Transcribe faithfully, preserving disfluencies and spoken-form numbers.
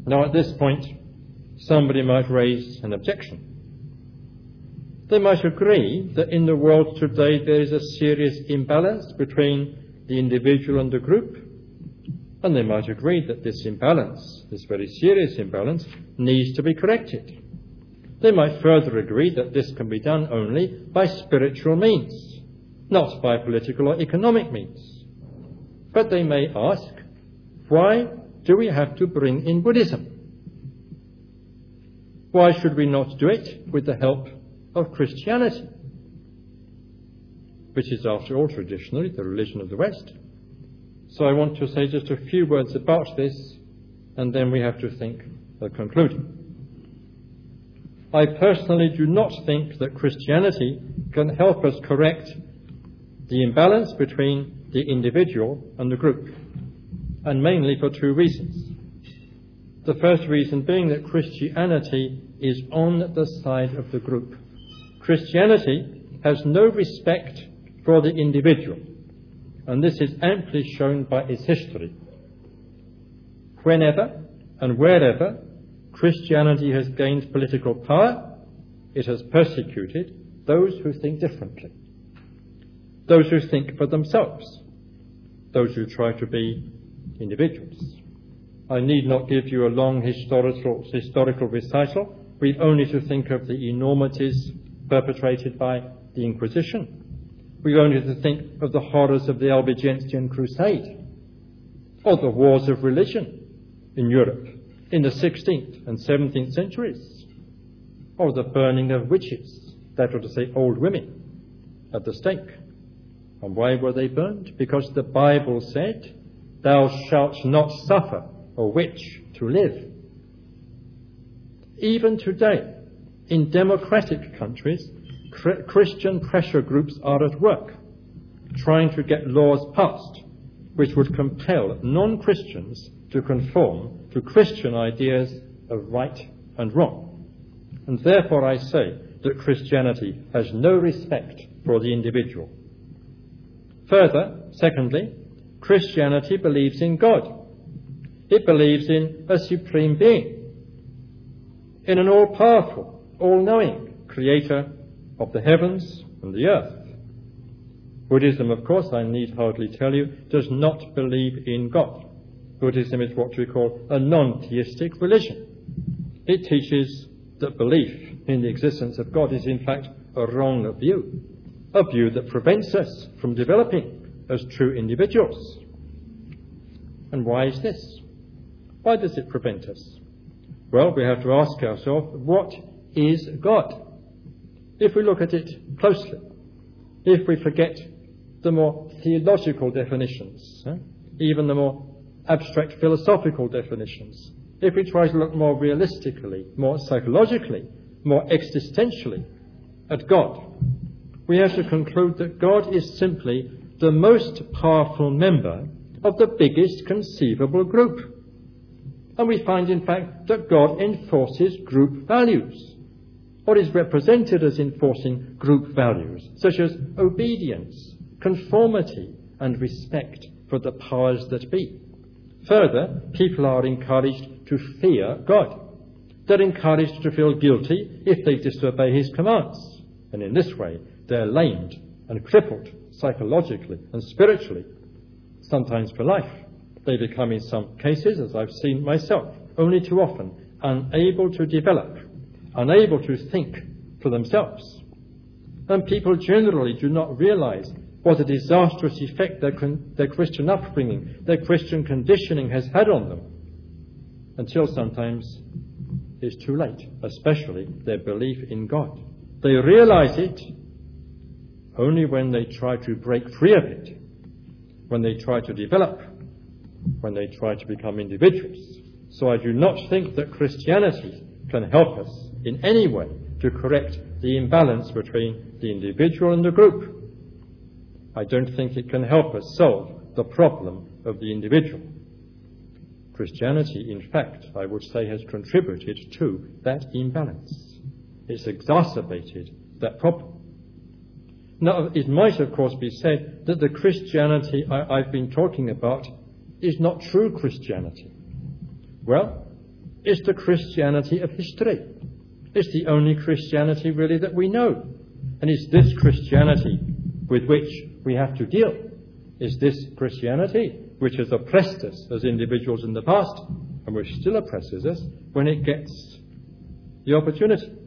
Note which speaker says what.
Speaker 1: Now, at this point, somebody might raise an objection. They might agree that in the world today there is a serious imbalance between the individual and the group, and they might agree that this imbalance, this very serious imbalance, needs to be corrected. They might further agree that this can be done only by spiritual means, not by political or economic means. But they may ask, why do we have to bring in Buddhism? Why should we not do it with the help of Christianity, which is, after all, traditionally the religion of the West? So I want to say just a few words about this, and then we have to think of concluding. I personally do not think that Christianity can help us correct the imbalance between the individual and the group, and mainly for two reasons. The first reason being that Christianity is on the side of the group. Christianity has no respect for the individual, and this is amply shown by its history. Whenever and wherever Christianity has gained political power, it has persecuted those who think differently, those who think for themselves, those who try to be individuals. I need not give you a long historical, historical recital. We've only to think of the enormities perpetrated by the Inquisition. We've only to think of the horrors of the Albigensian Crusade, or the wars of religion in Europe in the sixteenth and seventeenth centuries, or the burning of witches, that is to say old women, at the stake. And why were they burned? Because the Bible said, "Thou shalt not suffer a witch to live." Even today, in democratic countries, Christian pressure groups are at work, trying to get laws passed which would compel non-Christians to conform to Christian ideas of right and wrong. And therefore I say that Christianity has no respect for the individual. Further, secondly, Christianity believes in God. It believes in a supreme being, in an all-powerful, all-knowing creator of the heavens and the earth. Buddhism, of course, I need hardly tell you, does not believe in God. Buddhism is what we call a non-theistic religion. It teaches that belief in the existence of God is in fact a wrong view, a view that prevents us from developing as true individuals. And why is this? Why does it prevent us? Well, we have to ask ourselves, what is God? If we look at it closely, if we forget the more theological definitions, eh? even the more abstract philosophical definitions, if we try to look more realistically, more psychologically, more existentially at God, we have to conclude that God is simply the most powerful member of the biggest conceivable group. And we find, in fact, that God enforces group values, or is represented as enforcing group values, such as obedience, conformity, and respect for the powers that be. Further, people are encouraged to fear God. They're encouraged to feel guilty if they disobey his commands. And in this way, they're lamed and crippled psychologically and spiritually, sometimes for life. They become, in some cases, as I've seen myself, only too often, unable to develop, unable to think for themselves. And people generally do not realize what a disastrous effect their, their Christian upbringing, their Christian conditioning has had on them, until sometimes it's too late, especially their belief in God. They realize it only when they try to break free of it, when they try to develop, when they try to become individuals. So I do not think that Christianity can help us in any way to correct the imbalance between the individual and the group. I don't think it can help us solve the problem of the individual. Christianity, in fact, I would say, has contributed to that imbalance. It's exacerbated that problem. Now, it might, of course, be said that the Christianity I, I've been talking about is not true Christianity. Well, is the Christianity of history. It's the only Christianity really that we know. And it's this Christianity with which we have to deal. It's this Christianity which has oppressed us as individuals in the past and which still oppresses us when it gets the opportunity.